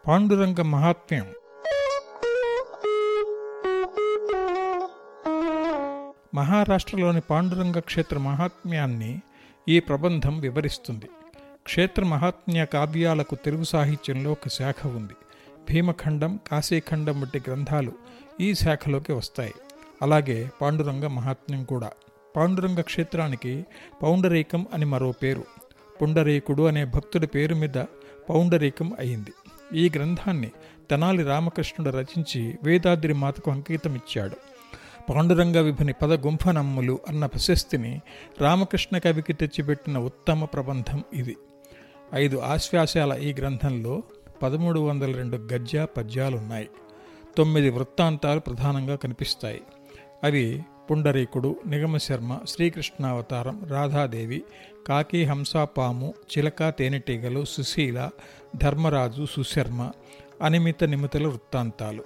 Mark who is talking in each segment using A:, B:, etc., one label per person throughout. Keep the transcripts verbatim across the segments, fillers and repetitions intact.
A: పాండురంగ మహాత్మ్యం. మహారాష్ట్రలోని పాండురంగ క్షేత్ర మహాత్మ్యాన్ని ఈ ప్రబంధం వివరిస్తుంది. క్షేత్ర మహాత్మ్య కావ్యాలకు తెలుగు సాహిత్యంలో ఒక శాఖ ఉంది. భీమఖండం, కాశీఖండం వంటి గ్రంథాలు ఈ శాఖలోకి వస్తాయి. అలాగే పాండురంగ మహాత్మ్యం కూడా. పాండురంగ క్షేత్రానికి పౌండరీకం అని మరో పేరు. పుండరీకుడు అనే భక్తుడి పేరు మీద పౌండరీకం అయింది. ఈ గ్రంథాన్ని తెనాలి రామకృష్ణుడు రచించి వేదాద్రి మాతకు అంకితమిచ్చాడు. పాండురంగ విభుని పదగుంఫనమ్ములు అన్న ప్రశస్తిని రామకృష్ణ కవికి తెచ్చిపెట్టిన ఉత్తమ ప్రబంధం ఇది. ఐదు ఆశ్వాసాల ఈ గ్రంథంలో పదమూడు వందల రెండు గద్య పద్యాలున్నాయి. తొమ్మిది వృత్తాంతాలు ప్రధానంగా కనిపిస్తాయి. అవి పుండరీకుడు, నిగమశర్మ, శ్రీకృష్ణావతారం, రాధాదేవి, కాకి, హంసాపాము, చిలక, తేనెటీగలు, సుశీల, ధర్మరాజు, సుశర్మ, అనిమిత నిమితల వృత్తాంతాలు.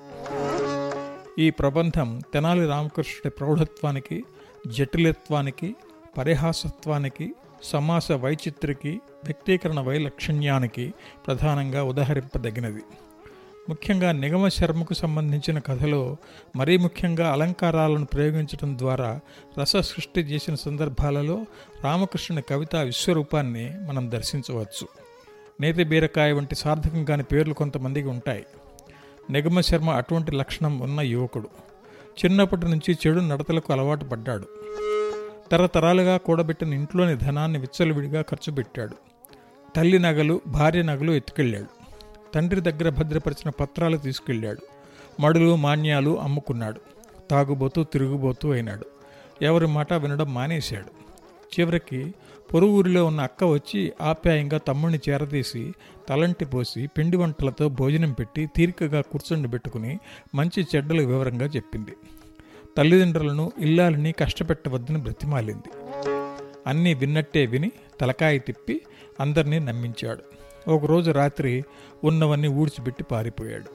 A: ఈ ప్రబంధం తెనాలి రామకృష్ణుడి ప్రౌఢత్వానికి, జటిలత్వానికి, పరిహాసత్వానికి, సమాస వైచిత్రికి, వ్యక్తీకరణ వైలక్షణ్యానికి ప్రధానంగా ఉదహరింపదగినది. ముఖ్యంగా నిగమశర్మకు సంబంధించిన కథలో మరీ ముఖ్యంగా అలంకారాలను ప్రయోగించడం ద్వారా రస సృష్టి చేసిన సందర్భాలలో రామకృష్ణుని కవితా విశ్వరూపాన్ని మనం దర్శించవచ్చు. నేతి బీరకాయ వంటి సార్థకం కాని పేర్లు కొంతమందికి ఉంటాయి. నిగమశర్మ అటువంటి లక్షణం ఉన్న యువకుడు. చిన్నప్పటి నుంచి చెడు నడతలకు అలవాటు పడ్డాడు. తరతరాలుగా కూడబెట్టిన ఇంట్లోని ధనాన్ని విచ్చలవిడిగా ఖర్చు పెట్టాడు. తల్లి నగలు, భార్య నగలు ఎత్తుకెళ్ళాడు. తండ్రి దగ్గర భద్రపరిచిన పత్రాలు తీసుకెళ్ళాడు. మడులు, మాన్యాలు అమ్ముకున్నాడు. తాగుబోతూ, తిరుగుబోతూ అయినాడు. ఎవరి మాట వినడం మానేశాడు. చివరికి పొరుగురిలో ఉన్న అక్క వచ్చి ఆప్యాయంగా తమ్ముడిని చేరదీసి తలంటి పోసి పిండి వంటలతో భోజనం పెట్టి తీరికగా కూర్చొని పెట్టుకుని మంచి చెడ్డల వివరంగా చెప్పింది. తల్లిదండ్రులను, ఇల్లాలని కష్టపెట్టవద్దని బ్రతిమాలింది. అన్నీ విన్నట్టే విని తలకాయ తిప్పి అందరినీ నమ్మించాడు. ఒకరోజు రాత్రి ఉన్నవన్నీ ఊడ్చిపెట్టి పారిపోయాడు.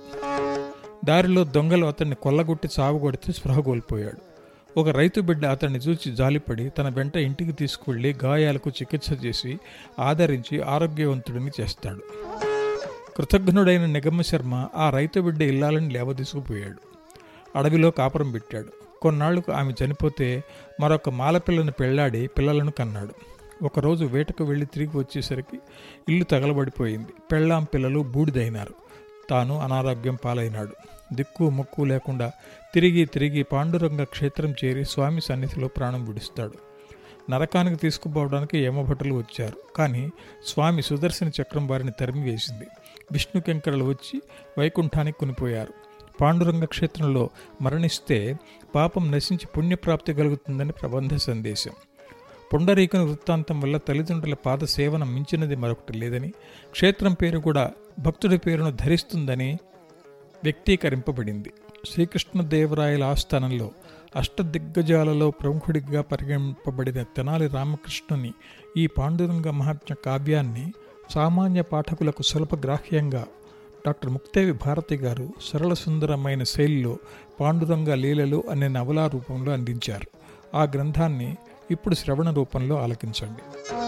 A: దారిలో దొంగలు అతన్ని కొల్లగొట్టి సాగుగొడితే స్పృహ కోల్పోయాడు. ఒక రైతు బిడ్డ అతన్ని చూసి జాలిపడి తన వెంట ఇంటికి తీసుకువెళ్ళి గాయాలకు చికిత్స చేసి ఆదరించి ఆరోగ్యవంతుడిని చేస్తాడు. కృతజ్ఞుడైన నిగమశర్మ ఆ రైతు బిడ్డ ఇల్లాలని లేవదీసుకుపోయాడు. అడవిలో కాపురం పెట్టాడు. కొన్నాళ్లకు ఆమె చనిపోతే మరొక మాలపిల్లను పెళ్లాడి పిల్లలను కన్నాడు. ఒకరోజు వేటకు వెళ్ళి తిరిగి వచ్చేసరికి ఇల్లు తగలబడిపోయింది. పెళ్ళాం పిల్లలు బూడిదైనారు. తాను అనారోగ్యం పాలైనాడు. దిక్కు ముక్కు లేకుండా తిరిగి తిరిగి పాండురంగ క్షేత్రం చేరి స్వామి సన్నిధిలో ప్రాణం విడుస్తాడు. నరకానికి తీసుకుపోవడానికి యమభటులు వచ్చారు. కానీ స్వామి సుదర్శన చక్రం వారిని తరిమివేసింది. విష్ణుకెంకరలు వచ్చి వైకుంఠానికి కొనిపోయారు. పాండురంగ క్షేత్రంలో మరణిస్తే పాపం నశించి పుణ్యప్రాప్తి కలుగుతుందని ప్రబంధ సందేశం. పుండరీకుని వృత్తాంతం వల్ల తల్లిదండ్రుల పాద సేవన మించినది మరొకటి లేదని, క్షేత్రం పేరు కూడా భక్తుడి పేరును ధరిస్తుందని వ్యక్తీకరింపబడింది. శ్రీకృష్ణదేవరాయల ఆస్థానంలో అష్టదిగ్గజాలలో ప్రముఖుడిగా పరిగణింపబడిన తెనాలి రామకృష్ణుని ఈ పాండురంగ మహాత్మ్య కావ్యాన్ని సామాన్య పాఠకులకు సులభగ్రాహ్యంగా డాక్టర్ ముక్తేవి భారతి గారు సరళ సుందరమైన శైలిలో పాండురంగ లీలలు అనే నవలా రూపంలో అందించారు. ఆ గ్రంథాన్ని ఇప్పుడు శ్రవణ రూపంలో ఆలకించండి.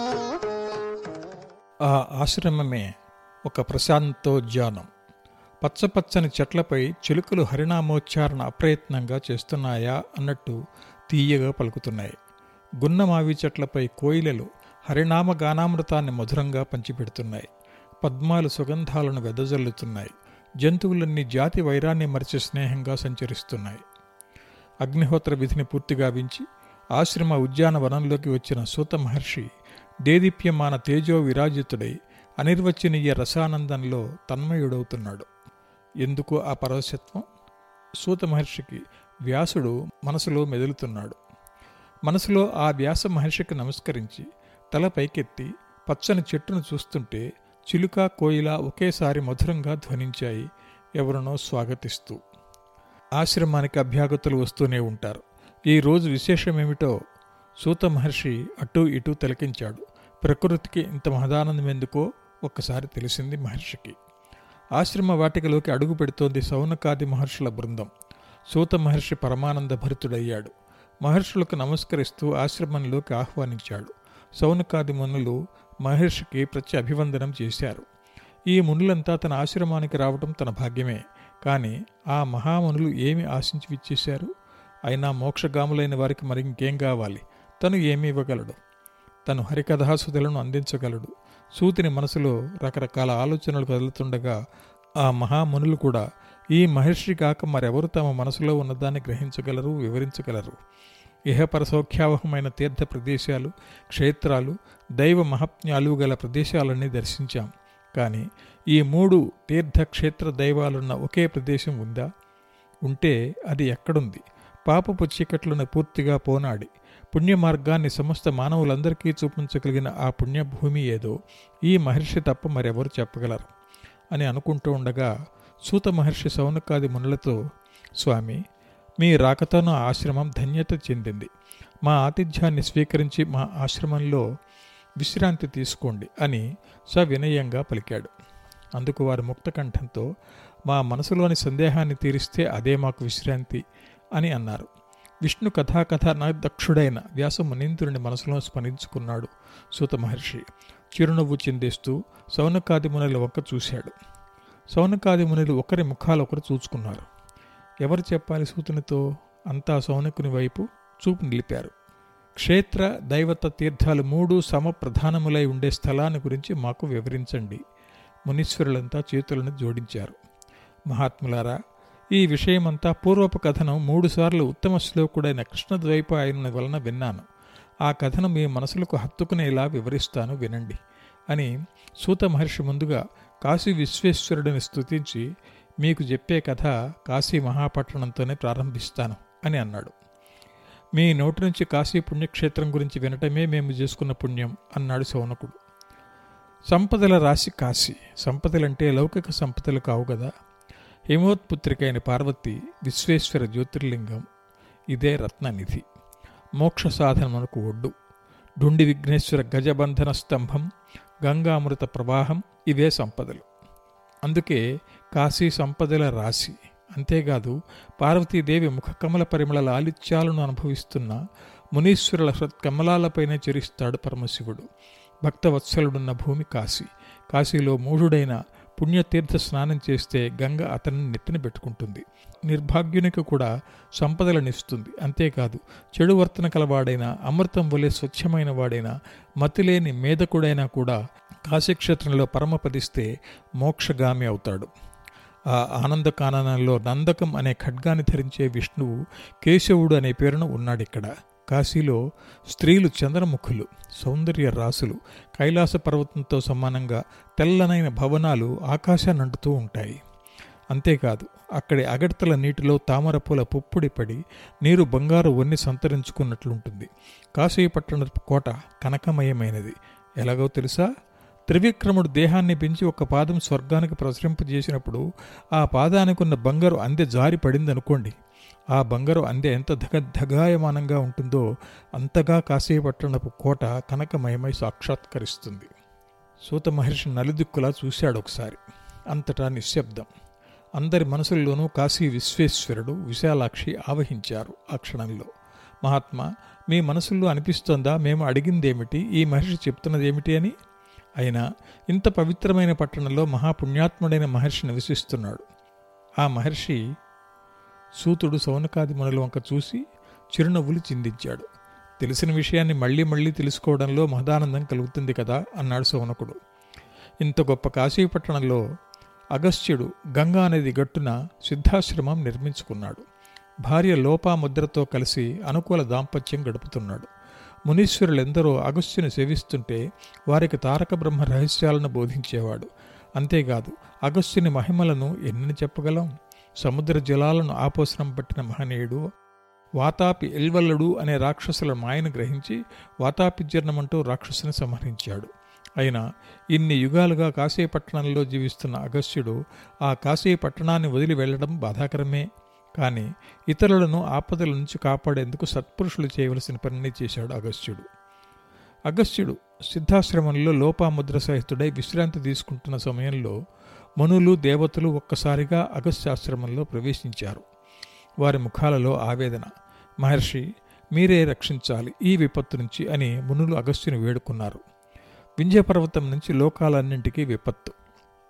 A: ఆ ఆశ్రమమే ఒక ప్రశాంతోద్యానం. పచ్చపచ్చని చెట్లపై చిలుకలు హరినామోచ్చారణ అప్రయత్నంగా చేస్తున్నాయా అన్నట్టు తీయగా పలుకుతున్నాయి. గున్నమావి చెట్లపై కోయిలలు హరినామ గానామృతాన్ని మధురంగా పంచిపెడుతున్నాయి. పద్మాలు సుగంధాలను వెదజల్లుతున్నాయి. జంతువులన్నీ జాతి వైరాన్ని మరిచి స్నేహంగా సంచరిస్తున్నాయి. అగ్నిహోత్ర విధిని పూర్తిగా వించి ఆశ్రమ ఉద్యానవనంలోకి వచ్చిన సూత మహర్షి దేదీప్యమాన తేజో విరాజితుడై అనిర్వచనీయ రసానందంలో తన్మయుడవుతున్నాడు. ఎందుకు ఆ పరవశత్వం? సూత మహర్షికి వ్యాసుడు మనసులో మెదులుతున్నాడు. మనసులో ఆ వ్యాస మహర్షికి నమస్కరించి తల పైకెత్తి పచ్చని చెట్టును చూస్తుంటే చిలుక, కోయిల ఒకేసారి మధురంగా ధ్వనించాయి, ఎవరినో స్వాగతిస్తూ. ఆశ్రమానికి అభ్యాగతులు వస్తూనే ఉంటారు. ఈ రోజు విశేషమేమిటో సూత మహర్షి అటూ ఇటూ తిలకించాడు. ప్రకృతికి ఇంత మహదానందం ఎందుకో ఒక్కసారి తెలిసింది మహర్షికి. ఆశ్రమ వాటికలోకి అడుగు పెడుతోంది సౌనకాది మహర్షుల బృందం. సూత మహర్షి పరమానంద భరితుడయ్యాడు. మహర్షులకు నమస్కరిస్తూ ఆశ్రమంలోకి ఆహ్వానించాడు. సౌనకాది మునులు మహర్షికి ప్రత్య అభివందనం చేశారు. ఈ మునులంతా తన ఆశ్రమానికి రావటం తన భాగ్యమే. కానీ ఆ మహామునులు ఏమి ఆశించి విచ్చేశారు? అయినా మోక్షగాములైన వారికి మరి ఇంకేం కావాలి? తను ఏమి ఇవ్వగలడు? తను హరికథాసుధులను అందించగలడు. సూతిని మనసులో రకరకాల ఆలోచనలు కదులుతుండగా ఆ మహామునులు కూడా ఈ మహర్షి కాక మరెవరు తమ మనసులో ఉన్నదాన్ని గ్రహించగలరు, వివరించగలరు? ఇహపర సౌఖ్యావహమైన తీర్థ ప్రదేశాలు, క్షేత్రాలు, దైవ మహాత్మ్యాలు గల ప్రదేశాలన్నీ దర్శించాం. కానీ ఈ మూడు తీర్థక్షేత్ర దైవాలున్న ఒకే ప్రదేశం ఉందా? ఉంటే అది ఎక్కడుంది? పాపపు చీకట్లను పూర్తిగా పోనాడి పుణ్య మార్గాన్ని సమస్త మానవులందరికీ చూపించగలిగిన ఆ పుణ్యభూమి ఏదో ఈ మహర్షి తప్ప మరెవరు చెప్పగలరు అని అనుకుంటూ ఉండగా సూత మహర్షి సౌనకాది మునులతో, స్వామి, మీ రాకతోన ఆశ్రమం ధన్యత చెందింది. మా ఆతిథ్యాన్ని స్వీకరించి మా ఆశ్రమంలో విశ్రాంతి తీసుకోండి అని సవినయంగా పలికాడు. అందుకు వారు ముక్తకంఠంతో, మా మనసులోని సందేహాన్ని తీరిస్తే అదే మాకు విశ్రాంతి అని అన్నారు. విష్ణు కథాకథ దక్షుడైన వ్యాసమునీంద్రుని మనసులో స్మరించుకున్నాడు సూత మహర్షి. చిరునవ్వు చిందిస్తూ సౌనకాది మునుల వంక చూశాడు. సౌనకాది మునులు ఒకరి ముఖాలు ఒకరు చూచుకున్నారు. ఎవరు చెప్పాలి సూతునితో? అంతా సౌనకుని వైపు చూపు నిలిపారు. క్షేత్ర దైవత తీర్థాలు మూడు సమప్రధానములై ఉండే స్థలాన్ని గురించి మాకు వివరించండి. మునీశ్వరులంతా చేతులను జోడించారు. మహాత్ములారా, ఈ విషయమంతా పూర్వపు కథనం మూడుసార్లు ఉత్తమ శ్లోకుడైన కృష్ణద్వైపాయనుని వలన విన్నాను. ఆ కథను మీ మనసులకు హత్తుకునేలా వివరిస్తాను, వినండి అని సూత మహర్షి ముందుగా కాశీ విశ్వేశ్వరుడిని స్తుతించి, మీకు చెప్పే కథ కాశీ మహాపట్టణంతోనే ప్రారంభిస్తాను అని అన్నాడు. మీ నోటి నుంచి కాశీ పుణ్యక్షేత్రం గురించి వినటమే మేము చేసుకున్న పుణ్యం అన్నాడు సౌనకుడు. సంపదల రాశి కాశీ. సంపదలంటే లౌకిక సంపదలు కావు కదా. హిమోత్పుత్రికైన పార్వతి విశ్వేశ్వర జ్యోతిర్లింగం. ఇదే రత్ననిధి. మోక్ష సాధనమునకు ఒడ్డు. డుండి విఘ్నేశ్వర గజబంధన స్తంభం, గంగామృత ప్రవాహం ఇవే సంపదలు. అందుకే కాశీ సంపదల రాశి. అంతేకాదు, పార్వతీదేవి ముఖకమల పరిమళ లాలిత్యాలను అనుభవిస్తున్న మునీశ్వరుల హృత్కమలాలపైనే చెరిస్తాడు పరమశివుడు. భక్తవత్సలుడున్న భూమి కాశీ. కాశీలో మూఢుడైన పుణ్యతీర్థ స్నానం చేస్తే గంగ అతన్ని నెత్తిన పెట్టుకుంటుంది. నిర్భాగ్యునికి కూడా సంపదలనిస్తుంది. అంతేకాదు, చెడు వర్తన కలవాడైనా, అమృతం వలె స్వచ్ఛమైన వాడైనా, మతిలేని మేధకుడైనా కూడా కాశీక్షేత్రంలో పరమపదిస్తే మోక్షగామి అవుతాడు. ఆ ఆనంద కాననంలో నందకం అనే ఖడ్గాన్ని ధరించే విష్ణువు కేశవుడు అనే పేరున ఉన్నాడిక్కడ. కాశీలో స్త్రీలు చంద్రముఖులు, సౌందర్య రాసులు. కైలాస పర్వతంతో సమానంగా తెల్లనైన భవనాలు ఆకాశాన్ని అంటుతూ ఉంటాయి. అంతేకాదు, అక్కడి అగడ్తల నీటిలో తామరపూల పుప్పుడి పడి నీరు బంగారు వన్ని సంతరించుకున్నట్లుంటుంది. కాశీపట్టణ కోట కనకమయమైనది. ఎలాగో తెలుసా? త్రివిక్రముడు దేహాన్ని పెంచి ఒక పాదం స్వర్గానికి ప్రసరింపజేసినప్పుడు ఆ పాదానికి ఉన్న బంగారు అందె జారి పడిందనుకోండి. ఆ బంగారు అందె ఎంత ధగ ధగాయమానంగా ఉంటుందో అంతగా కాశీపట్టణపు కోట కనకమయమై సాక్షాత్కరిస్తుంది. సూత మహర్షి నలుదిక్కులా చూశాడు ఒకసారి. అంతటా నిశ్శబ్దం. అందరి మనసుల్లోనూ కాశీ విశ్వేశ్వరుడు, విశాలాక్షి ఆవహించారు ఆ క్షణంలో. మహాత్మా, మీ మనసుల్లో అనిపిస్తోందా మేము అడిగిందేమిటి, ఈ మహర్షి చెప్తున్నదేమిటి అని? అయినా ఇంత పవిత్రమైన పట్టణంలో మహాపుణ్యాత్ముడైన మహర్షి నివసిస్తున్నాడు. ఆ మహర్షి సూతుడు సౌనకాది మునుల వంక చూసి చిరునవ్వులు చిందించాడు. తెలిసిన విషయాన్ని మళ్లీ మళ్లీ తెలుసుకోవడంలో మహదానందం కలుగుతుంది కదా అన్నాడు సౌనకుడు. ఇంత గొప్ప కాశీపట్టణంలో అగస్త్యుడు గంగా నది గట్టున సిద్ధాశ్రమం నిర్మించుకున్నాడు. భార్య లోపాముద్రతో కలిసి అనుకూల దాంపత్యం గడుపుతున్నాడు. మునీశ్వరులెందరో అగస్త్యుని సేవిస్తుంటే వారికి తారక బ్రహ్మ రహస్యాలను బోధించేవాడు. అంతేకాదు, అగస్త్యుని మహిమలను ఎన్ని చెప్పగలం? సముద్ర జలాలను ఆపోసనం పట్టిన మహనీయుడు. వాతాపి ఎల్వల్లుడు అనే రాక్షసుల మాయను గ్రహించి వాతాపిజీర్ణమంటూ రాక్షసుని సంహరించాడు. అయినా ఇన్ని యుగాలుగా కాశీపట్టణంలో జీవిస్తున్న అగస్త్యుడు ఆ కాశీపట్టణాన్ని వదిలి వెళ్లడం బాధాకరమే. కానీ ఇతరులను ఆపదల నుంచి కాపాడేందుకు సత్పురుషులు చేయవలసిన పనిని చేశాడు అగస్త్యుడు. అగస్త్యుడు సిద్ధాశ్రమంలో లోపాముద్ర సహితుడై విశ్రాంతి తీసుకుంటున్న సమయంలో మనులు, దేవతలు ఒక్కసారిగా అగస్త్యాశ్రమంలో ప్రవేశించారు. వారి ముఖాలలో ఆవేదన. మహర్షి, మీరే రక్షించాలి ఈ విపత్తు నుంచి అని మునులు అగస్త్యుని వేడుకున్నారు. వింధ్యపర్వతం నుంచి లోకాలన్నింటికీ విపత్తు.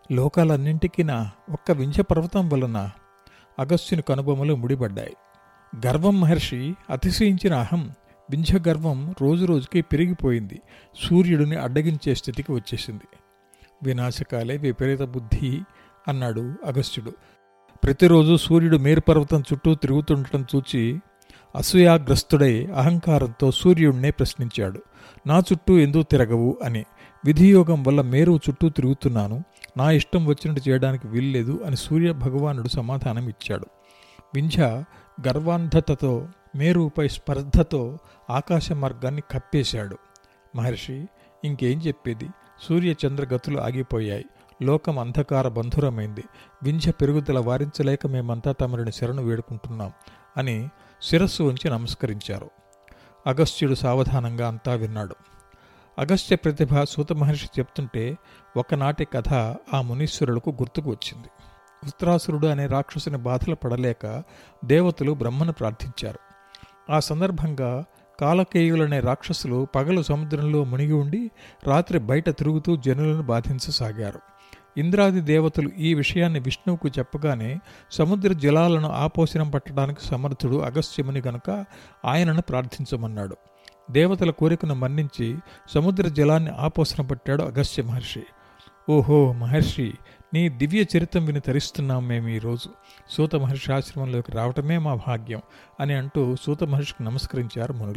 A: లోకాలన్నింటికీ ఒక్క వింధ్య పర్వతం వలన అగస్త్యుని కనుబొమ్మలు ముడిపడ్డాయి. గర్వం మహర్షి అతిశయించిన అహం వింధ్య గర్వం రోజు రోజుకి పెరిగిపోయింది. సూర్యుడిని అడ్డగించే స్థితికి వచ్చేసింది. వినాశకాలే విపరీత బుద్ధి అన్నాడు అగస్త్యుడు. ప్రతిరోజు సూర్యుడు మేరుపర్వతం చుట్టూ తిరుగుతుండటం చూచి అసూయాగ్రస్తుడై అహంకారంతో సూర్యుడినే ప్రశ్నించాడు. నా చుట్టూ ఎందుకు తిరగవు అని. విధియోగం వల్ల మేరు చుట్టూ తిరుగుతున్నాను, నా ఇష్టం వచ్చినట్టు చేయడానికి వీల్లేదు అని సూర్య భగవానుడు సమాధానం ఇచ్చాడు. వింధ్య గర్వాంధతతో మేరుపై స్పర్ధతో ఆకాశ మార్గాన్ని కప్పేశాడు. మహర్షి ఇంకేం చెప్పేది? సూర్య చంద్రగతులు ఆగిపోయాయి. లోకం అంధకార బంధురమైంది. వింధ్య పెరుగుదల వారించలేక మేమంతా తమరిని శరణు వేడుకుంటున్నాం అని శిరస్సు ఉంచి నమస్కరించారు. అగస్త్యుడు సావధానంగా అంతా విన్నాడు. అగస్త్య ప్రతిభ సూత మహర్షి చెప్తుంటే ఒకనాటి కథ ఆ మునీశ్వరులకు గుర్తుకు వచ్చింది. వృత్రాసురుడు అనే రాక్షసుని బాధలు పడలేక దేవతలు బ్రహ్మను ప్రార్థించారు. ఆ సందర్భంగా కాలకేయులనే రాక్షసులు పగలు సముద్రంలో మునిగి ఉండి రాత్రి బయట తిరుగుతూ జనులను బాధించసాగారు. ఇంద్రాది దేవతలు ఈ విషయాన్ని విష్ణువుకు చెప్పగానే సముద్ర జలాలను ఆపోషణం పట్టడానికి సమర్థుడు అగస్త్యముని గనుక ఆయనను ప్రార్థించమన్నాడు. దేవతల కోరికను మన్నించి సముద్ర జలాన్ని ఆపోషణం పట్టాడు అగస్త్య మహర్షి. ఓహో మహర్షి, నీ దివ్య చరిత్రం విని తరిస్తున్నాం మేము ఈరోజు. సూత మహర్షి ఆశ్రమంలోకి రావటమే మా భాగ్యం అని అంటూ సూత మహర్షికి నమస్కరించారు మునులు.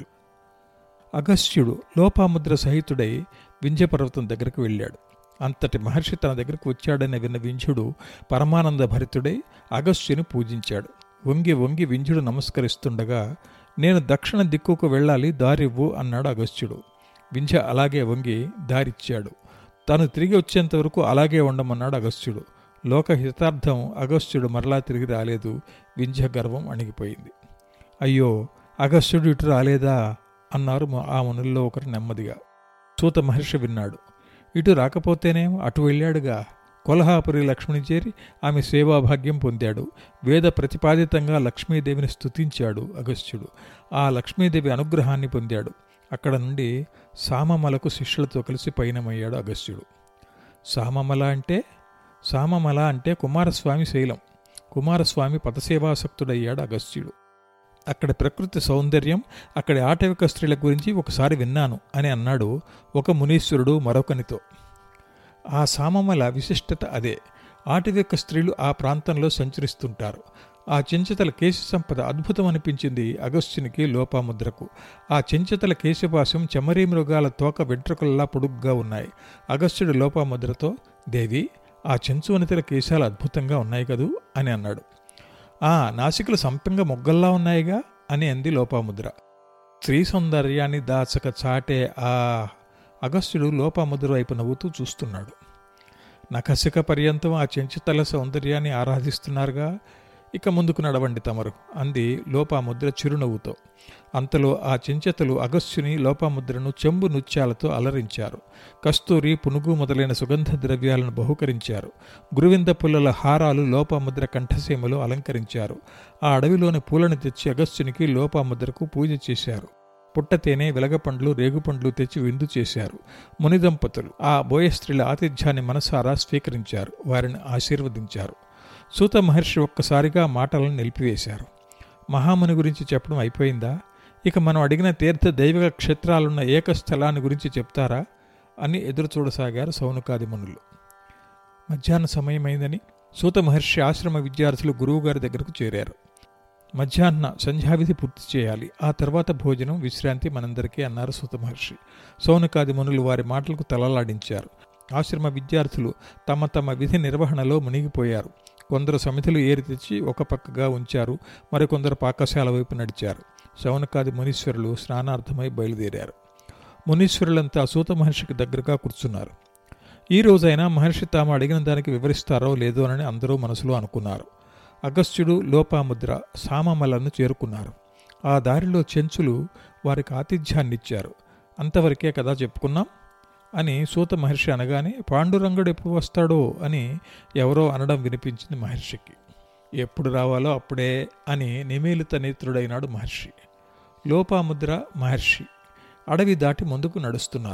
A: అగస్త్యుడు లోపాముద్ర సహితుడై వింధ్య పర్వతం దగ్గరకు వెళ్ళాడు. అంతటి మహర్షి తన దగ్గరకు వచ్చాడని విన్న వింధ్యుడు పరమానంద భరితుడై అగస్త్యుని పూజించాడు. వంగి వంగి వింధ్యుడు నమస్కరిస్తుండగా, నేను దక్షిణ దిక్కుకు వెళ్ళాలి, దారివ్వు అన్నాడు అగస్త్యుడు. వింధ్య అలాగే వంగి దారిచ్చాడు. తాను తిరిగి వచ్చేంత వరకు అలాగే ఉండమన్నాడు అగస్త్యుడు. లోక హితార్థం అగస్త్యుడు మరలా తిరిగి రాలేదు. వింధ్య గర్వం అణిగిపోయింది. అయ్యో, అగస్త్యుడు ఇటు రాలేదా అన్నారు ఆ మునుల్లో ఒకరు నెమ్మదిగా. సూత మహర్షి విన్నాడు. ఇటు రాకపోతేనేం, అటు వెళ్ళాడుగా. కొల్హాపురి లక్ష్మిని చేరి ఆమె సేవాభాగ్యం పొందాడు. వేద ప్రతిపాదితంగా లక్ష్మీదేవిని స్తుతించాడు అగస్త్యుడు. ఆ లక్ష్మీదేవి అనుగ్రహాన్ని పొందాడు. అక్కడ నుండి సామమలకు శిష్యులతో కలిసి పయనమయ్యాడు అగస్త్యుడు. సామమల అంటే సామమల అంటే కుమారస్వామి శైలం. కుమారస్వామి పదసేవాసక్తుడయ్యాడు అగస్త్యుడు. అక్కడి ప్రకృతి సౌందర్యం, అక్కడి ఆటవిక స్త్రీల గురించి ఒకసారి విన్నాను అని అన్నాడు ఒక మునీశ్వరుడు మరొకనితో. ఆ సామమల విశిష్టత అదే. ఆటవిక స్త్రీలు ఆ ప్రాంతంలో సంచరిస్తుంటారు. ఆ చెంచతల కేశ సంపద అద్భుతం అనిపించింది అగస్త్యునికి, లోపాముద్రకు. ఆ చెంచతల కేశపాశం చెమరీ మృగాల తోక వెంట్రుకల్లా పొడుగ్గా ఉన్నాయి. అగస్త్యుడు లోపాముద్రతో, దేవి, ఆ చెంచు వనితల కేశాలు అద్భుతంగా ఉన్నాయి కదూ అని అన్నాడు. ఆ నాసికలు సంపంగా మొగ్గల్లా ఉన్నాయిగా అని అంది లోపాముద్ర. స్త్రీ సౌందర్యాన్ని దాచక చాటే ఆ అగస్త్యుడు లోపాముద్ర వైపు నవ్వుతూ చూస్తున్నాడు. నఖసిక పర్యంతం ఆ చెంచుతల సౌందర్యాన్ని ఆరాధిస్తున్నారుగా, ఇక ముందుకు నడవండి తమరు అంది లోపాముద్ర చిరునవ్వుతో. అంతలో ఆ చెంచెతలు అగస్త్యుని, లోపాముద్రను చెంబు నృత్యాలతో అలరించారు. కస్తూరి, పునుగు మొదలైన సుగంధ ద్రవ్యాలను బహుకరించారు. గురువింద పుల్లల హారాలు లోపాముద్ర కంఠసీమలో అలంకరించారు. ఆ అడవిలోని పూలను తెచ్చి అగస్త్యునికి, లోపాముద్రకు పూజ చేశారు. పుట్టతేనె, వెలగపండ్లు, రేగుపండ్లు తెచ్చి విందు చేశారు. మునిదంపతులు ఆ బోయ స్త్రీల ఆతిథ్యాన్ని మనసారా స్వీకరించారు. వారిని ఆశీర్వదించారు. సూత మహర్షి ఒక్కసారిగా మాటలను నిలిపివేశారు. మహాముని గురించి చెప్పడం అయిపోయిందా? ఇక మనం అడిగిన తీర్థ దైవిక క్షేత్రాలున్న ఏకస్థలాన్ని గురించి చెప్తారా అని ఎదురు చూడసాగారు సౌనకాది మునులు. మధ్యాహ్న సమయమైందని సూత మహర్షి ఆశ్రమ విద్యార్థులు గురువుగారి దగ్గరకు చేరారు. మధ్యాహ్న సంధ్యావిధి పూర్తి చేయాలి, ఆ తర్వాత భోజనం, విశ్రాంతి మనందరికీ అన్నారు సూత మహర్షి. సౌనకాది మునులు వారి మాటలకు తలలాడించారు. ఆశ్రమ విద్యార్థులు తమ తమ విధి నిర్వహణలో మునిగిపోయారు. కొందరు సమితులు ఏరి తెచ్చి ఒక పక్కగా ఉంచారు. మరికొందరు పాకశాల వైపు నడిచారు. శౌనకాది మునీశ్వరులు స్నానార్థమై బయలుదేరారు. మునీశ్వరులంతా సూత మహర్షికి దగ్గరగా కూర్చున్నారు. ఈ రోజైనా మహర్షి తాము అడిగిన దానికి వివరిస్తారో లేదోనని అందరూ మనసులో అనుకున్నారు. అగస్త్యుడు, లోపాముద్ర సామమలను చేరుకున్నారు. ఆ దారిలో చెంచులు వారికి ఆతిథ్యాన్నిచ్చారు. అంతవరకే కదా చెప్పుకున్నాం అని సూత మహర్షి అనగానే, పాండురంగుడు ఎప్పుడు వస్తాడో అని ఎవరో అనడం వినిపించింది మహర్షికి. ఎప్పుడు రావాలో అప్పుడే అని నిమీలిత నేత్రుడైనాడు మహర్షి. లోపాముద్ర, మహర్షి అడవి దాటి ముందుకు నడుస్తున్నారు.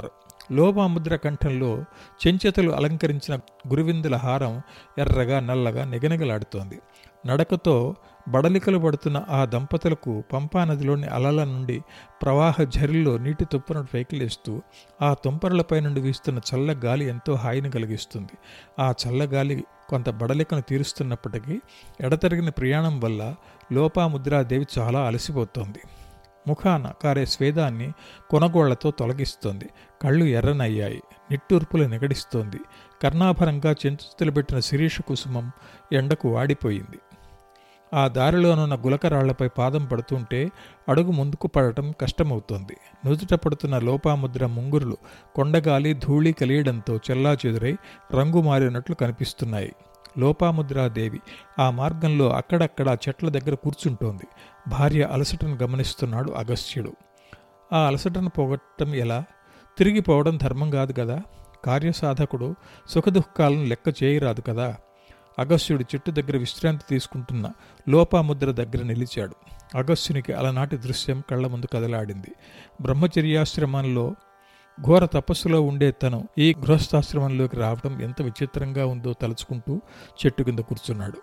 A: లోపాముద్ర కంఠంలో చెంచెతలు అలంకరించిన గురువిందుల హారం ఎర్రగా నల్లగా నిగనిగలాడుతోంది. నడకతో బడలికలు పడుతున్న ఆ దంపతులకు పంపానదిలోని అలల నుండి ప్రవాహ ఝరిల్లో నీటి తుప్పను పైకిలేస్తూ ఆ తుంపరలపై నుండి వీస్తున్న చల్ల గాలి ఎంతో హాయిని కలిగిస్తుంది. ఆ చల్లగాలి కొంత బడలికను తీరుస్తున్నప్పటికీ ఎడతెరిగిన ప్రయాణం వల్ల లోపాముద్రాదేవి చాలా అలసిపోతోంది. ముఖాన కారే స్వేదాన్ని కొనగోళ్లతో తొలగిస్తోంది. కళ్ళు ఎర్రనయ్యాయి. నిట్టూర్పులు నిగడిస్తోంది. కర్ణాభరంగా చెంచుతులు పెట్టిన శిరీష కుసుమం ఎండకు వాడిపోయింది. ఆ దారిలోనున్న గులకరాళ్లపై పాదం పడుతుంటే అడుగు ముందుకు పడటం కష్టమవుతోంది. నుదుట పడుతున్న లోపాముద్ర ముంగురులు కొండగాలి ధూళి కలియడంతో చెల్లాచెదురై రంగు మారినట్లు కనిపిస్తున్నాయి. లోపాముద్రాదేవి ఆ మార్గంలో అక్కడక్కడ చెట్ల దగ్గర కూర్చుంటోంది. భార్య అలసటను గమనిస్తున్నాడు అగస్త్యుడు. ఆ అలసటను పోగొట్టడం ఎలా? తిరిగిపోవడం ధర్మం కాదు కదా. కార్యసాధకుడు సుఖదుఖాలను లెక్క చేయరాదు కదా. అగస్త్యుడు చెట్టు దగ్గర విశ్రాంతి తీసుకుంటున్న లోపాముద్ర దగ్గర నిలిచాడు. అగస్త్యునికి అలనాటి దృశ్యం కళ్ల ముందు కదలాడింది. బ్రహ్మచర్యాశ్రమంలో ఘోర తపస్సులో ఉండే తను ఈ గృహస్థాశ్రమంలోకి రావడం ఎంత విచిత్రంగా ఉందో తలుచుకుంటూ చెట్టు కింద కూర్చున్నాడు.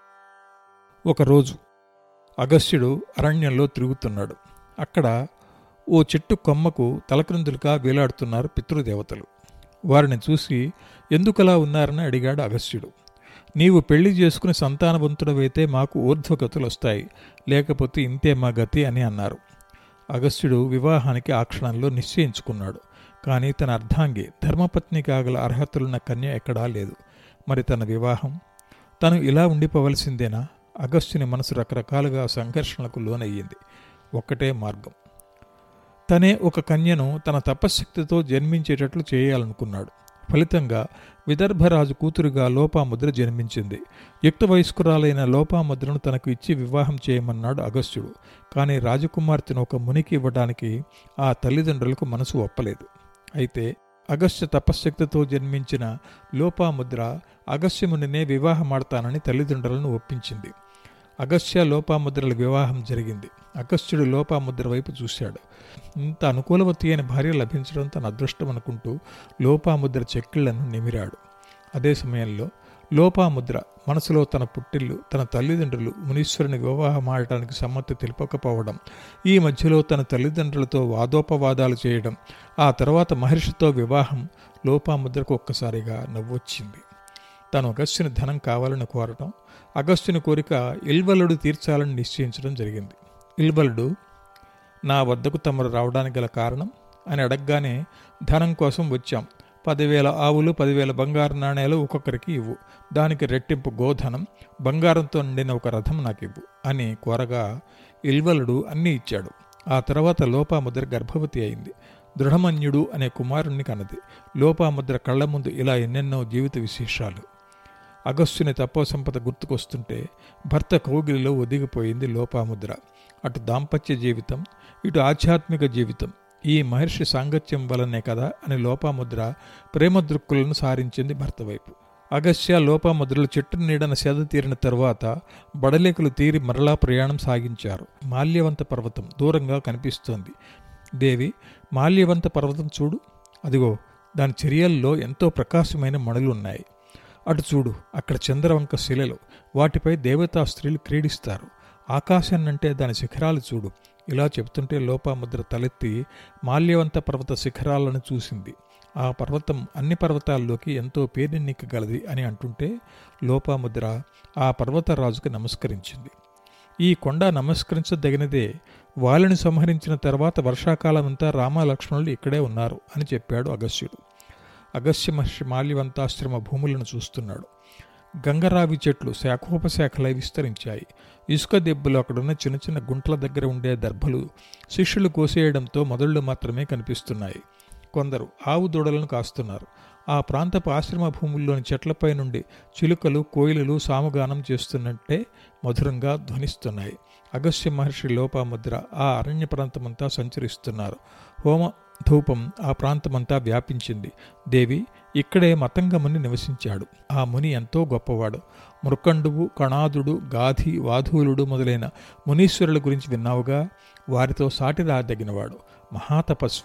A: ఒకరోజు అగస్త్యుడు అరణ్యంలో తిరుగుతున్నాడు. అక్కడ ఓ చెట్టు కొమ్మకు తలక్రిందులుగా వేలాడుతున్నారు పితృదేవతలు. వారిని చూసి ఎందుకలా ఉన్నారని అడిగాడు అగస్త్యుడు. నీవు పెళ్లి చేసుకుని సంతానవంతుడవైతే మాకు ఊర్ధ్వగతులు వస్తాయి, లేకపోతే ఇంతే మా గతి అని అన్నారు. అగస్త్యుడు వివాహానికి ఆ క్షణంలో నిశ్చయించుకున్నాడు. కానీ తన అర్ధాంగి ధర్మపత్ని కాగల అర్హతలున్న కన్య ఎక్కడా లేదు. మరి తన వివాహం? తను ఇలా ఉండిపోవలసిందేనా? అగస్త్యుని మనసు రకరకాలుగా సంఘర్షణలకు లోనయ్యింది. ఒక్కటే మార్గం. తనే ఒక కన్యను తన తపశ్శక్తితో జన్మించేటట్లు చేయాలనుకున్నాడు. ఫలితంగా విదర్భరాజు కూతురుగా లోపాముద్ర జన్మించింది. యుక్త వయస్కురాలైన లోపాముద్రను తనకు ఇచ్చి వివాహం చేయమన్నాడు అగస్త్యుడు. కానీ రాజకుమార్తెను ఒక మునికి ఇవ్వడానికి ఆ తల్లిదండ్రులకు మనసు ఒప్పలేదు. అయితే అగస్త్య తపశ్శక్తితో జన్మించిన లోపాముద్ర అగస్త్యమునినే వివాహమాడతానని తల్లిదండ్రులను ఒప్పించింది. అగస్త్య లోపాముద్రల వివాహం జరిగింది. అగస్త్యుడు లోపాముద్ర వైపు చూశాడు. ఇంత అనుకూలవతి అయిన భార్య లభించడం తన అదృష్టం అనుకుంటూ లోపాముద్ర చెక్కిళ్లను నిమిరాడు. అదే సమయంలో లోపాముద్ర మనసులో తన పుట్టిల్లు, తన తల్లిదండ్రులు మునీశ్వరుని వివాహమాడటానికి సమ్మతి తెలుపకపోవడం, ఈ మధ్యలో తన తల్లిదండ్రులతో వాదోపవాదాలు చేయడం, ఆ తర్వాత మహర్షితో వివాహం లోపాముద్రకు ఒక్కసారిగా నవ్వొచ్చింది. తను అగస్త్యుని ధనం కావాలని కోరటం, అగస్త్యుని కోరిక ఇల్వలుడు తీర్చాలని నిశ్చయించడం జరిగింది. ఇల్వలుడు, నా వద్దకు తమరు రావడానికి గల కారణం అని అడగగానే, ధనం కోసం వచ్చాం, పదివేల ఆవులు పదివేల బంగారు నాణేలు ఒక్కొక్కరికి ఇవ్వు, దానికి రెట్టింపు గోధనం, బంగారంతో నిండిన ఒక రథం నాకు ఇవ్వు అని కోరగా ఇల్వలుడు అన్నీ ఇచ్చాడు. ఆ తర్వాత లోపాముద్ర గర్భవతి అయింది. దృఢమన్యుడు అనే కుమారుణ్ణి కన్నది. లోపాముద్ర కళ్ల ముందు ఇలా ఎన్నెన్నో జీవిత విశేషాలు. అగస్త్యుని తపోసంపద గుర్తుకొస్తుంటే భర్త కౌగిలిలో ఒదిగిపోయింది లోపాముద్ర. అటు దాంపత్య జీవితం, ఇటు ఆధ్యాత్మిక జీవితం ఈ మహర్షి సాంగత్యం వలనే కదా అని లోపాముద్ర ప్రేమదృక్కులను సారించింది భర్త వైపు. అగస్త్య లోపాముద్రలు చెట్టు నీడన సేద తీరిన తరువాత బడలేకులు తీరి మరలా ప్రయాణం సాగించారు. మాల్యవంత పర్వతం దూరంగా కనిపిస్తోంది. దేవి, మాల్యవంత పర్వతం చూడు, అదిగో దాని చర్యల్లో ఎంతో ప్రకాశమైన మణులున్నాయి. అటు చూడు, అక్కడ చంద్రవంక శిలలు, వాటిపై దేవతా స్త్రీలు క్రీడిస్తారు. ఆకాశాన్నంటే దాని శిఖరాలు చూడు. ఇలా చెబుతుంటే లోపాముద్ర తలెత్తి మాల్యవంత పర్వత శిఖరాలను చూసింది. ఆ పర్వతం అన్ని పర్వతాల్లోకి ఎంతో పేరెన్నికగలది అని అంటుంటే లోపాముద్ర ఆ పర్వతరాజుకు నమస్కరించింది. ఈ కొండ నమస్కరించదగినదే. వాళ్ళని సంహరించిన తర్వాత వర్షాకాలమంతా రామలక్ష్మణులు ఇక్కడే ఉన్నారు అని చెప్పాడు అగస్త్యుడు. అగస్త్య మహర్షి మాల్యవంతాశ్రమ భూములను చూస్తున్నాడు. గంగరావి చెట్లు శాఖోపశాఖలై విస్తరించాయి. ఇసుక దెబ్బలు అక్కడున్న చిన్న చిన్న గుంటల దగ్గర ఉండే దర్భలు శిష్యులు కోసేయడంతో మొదళ్ళు మాత్రమే కనిపిస్తున్నాయి. కొందరు ఆవు దూడలను కాస్తున్నారు. ఆ ప్రాంతపు ఆశ్రమ భూముల్లోని చెట్లపై నుండి చిలుకలు, కోయిలలు సాముగానం చేస్తున్నట్టే మధురంగా ధ్వనిస్తున్నాయి. అగస్త్య మహర్షి లోపాముద్ర ఆ అరణ్య ప్రాంతమంతా సంచరిస్తున్నారు. హోమ ధూపం ఆ ప్రాంతమంతా వ్యాపించింది. దేవి, ఇక్కడే మతంగ ముని నివసించాడు. ఆ ముని ఎంతో గొప్పవాడు. మృకండువు, కణాదుడు, గాధి, వాధూలుడు మొదలైన మునీశ్వరుల గురించి విన్నావుగా. వారితో సాటి రాదగినవాడు, మహాతపస్వి.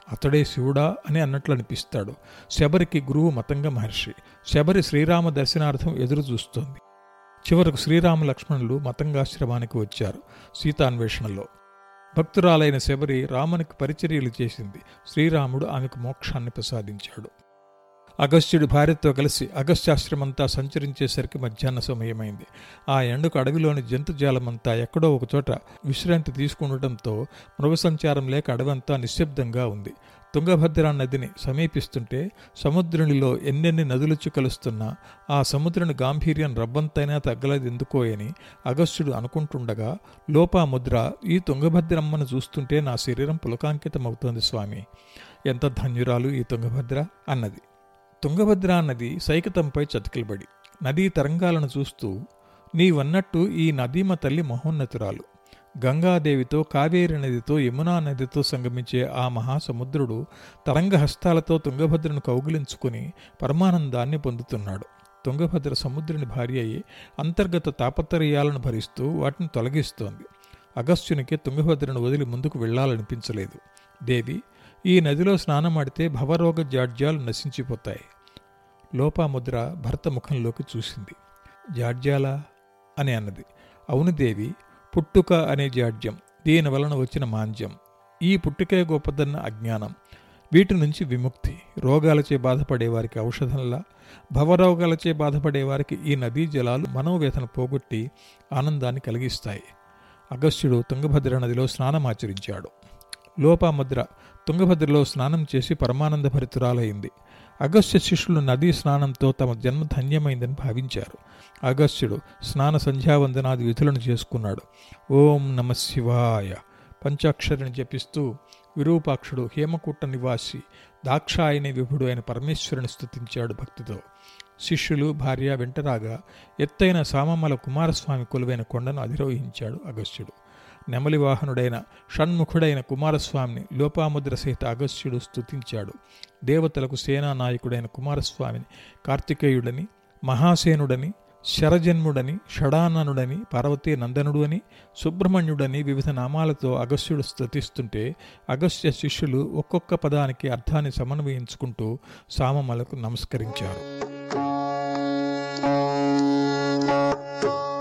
A: అతడే శివుడా అని అన్నట్లు అనిపిస్తాడు. శబరికి గురువు మతంగ మహర్షి. శబరి శ్రీరామ దర్శనార్థం ఎదురు చూస్తోంది. చివరకు శ్రీరామ లక్ష్మణులు మతంగాశ్రమానికి వచ్చారు సీతాన్వేషణలో. భక్తురాలైన శబరి రామునికి పరిచర్యలు చేసింది. శ్రీరాముడు ఆమెకు మోక్షాన్ని ప్రసాదించాడు. అగస్త్యుడి భార్యతో కలిసి అగస్త్యాశ్రమంతా సంచరించేసరికి మధ్యాహ్న సమయమైంది. ఆ ఎండకు అడవిలోని జంతుజాలమంతా ఎక్కడో ఒకచోట విశ్రాంతి తీసుకుండటంతో మృగసంచారం లేక అడవంతా నిశ్శబ్దంగా ఉంది. తుంగభద్ర నదిని సమీపిస్తుంటే సముద్రునిలో ఎన్నెన్ని నదులొచ్చి కలుస్తున్నా ఆ సముద్రుని గాంభీర్యం రవ్వంతైనా తగ్గలేదెందుకోయని అగస్త్యుడు అనుకుంటుండగా లోపాముద్ర, ఈ తుంగభద్రమ్మను చూస్తుంటే నా శరీరం పులకాంకితమవుతోంది స్వామి, ఎంత ధన్యురాలు ఈ తుంగభద్ర అన్నది. తుంగభద్రా నది సైకతంపై చతికిలబడి నదీ తరంగాలను చూస్తూ, నీవన్నట్టు ఈ నదీమ తల్లి మహోన్నతురాలు. గంగాదేవితో, కావేరి నదితో, యమునా నదితో సంగమించే ఆ మహాసముద్రుడు తరంగ హస్తాలతో తుంగభద్రను కౌగిలించుకుని పరమానందాన్ని పొందుతున్నాడు. తుంగభద్ర సముద్రుని భార్య అయి అంతర్గత తాపత్రయాలను భరిస్తూ వాటిని తొలగిస్తోంది. అగస్త్యునికి తుంగభద్రను వదిలి ముందుకు వెళ్లాలనిపించలేదు. దేవి, ఈ నదిలో స్నానమాడితే భవరోగ జాడ్యాలు నశించిపోతాయి. లోపాముద్ర భర్త ముఖంలోకి చూసింది. జాడ్యాలా అని అన్నది. అవును దేవి, పుట్టుక అనే జాడ్యం, దీని వలన వచ్చిన మాంద్యం, ఈ పుట్టుకే గొప్పదన్న అజ్ఞానం, వీటి నుంచి విముక్తి, రోగాలచే బాధపడేవారికి ఔషధంలా, భవరోగాలచే బాధపడేవారికి ఈ నదీ జలాలు మనోవేదన పోగొట్టి ఆనందాన్ని కలిగిస్తాయి. అగస్త్యుడు తుంగభద్ర నదిలో స్నానమాచరించాడు. లోపాముద్ర తుంగభద్రలో స్నానం చేసి పరమానంద భరితురాలైంది. అగస్త్య శిష్యులు నదీ స్నానంతో తమ జన్మ ధన్యమైందని భావించారు. అగస్త్యుడు స్నాన సంధ్యావందనాది విధులను చేసుకున్నాడు. ఓం నమ శివాయ పంచాక్షరిని జపిస్తూ విరూపాక్షుడు హేమకూట నివాసి దాక్షాయని విభుడు అయిన పరమేశ్వరుని స్తుతించాడు భక్తితో. శిష్యులు భార్య వెంటరాగా ఎత్తైన సామమల కుమారస్వామి కొలువైన కొండను అధిరోహించాడు అగస్త్యుడు. నెమలి వాహనుడైన షణ్ముఖుడైన కుమారస్వామిని లోపాముద్ర సహిత అగస్త్యుడు స్తుతించాడు. దేవతలకు సేనానాయకుడైన కుమారస్వామిని కార్తికేయుడని, మహాసేనుడని, శరజన్ముడని, షడాననుడని, పార్వతీ నందనుడు అని, సుబ్రహ్మణ్యుడని వివిధ నామాలతో అగస్త్యుడు స్తుతిస్తుంటే అగస్త్య శిష్యులు ఒక్కొక్క పదానికి అర్థాన్ని సమన్వయించుకుంటూ సామమలకు నమస్కరించారు.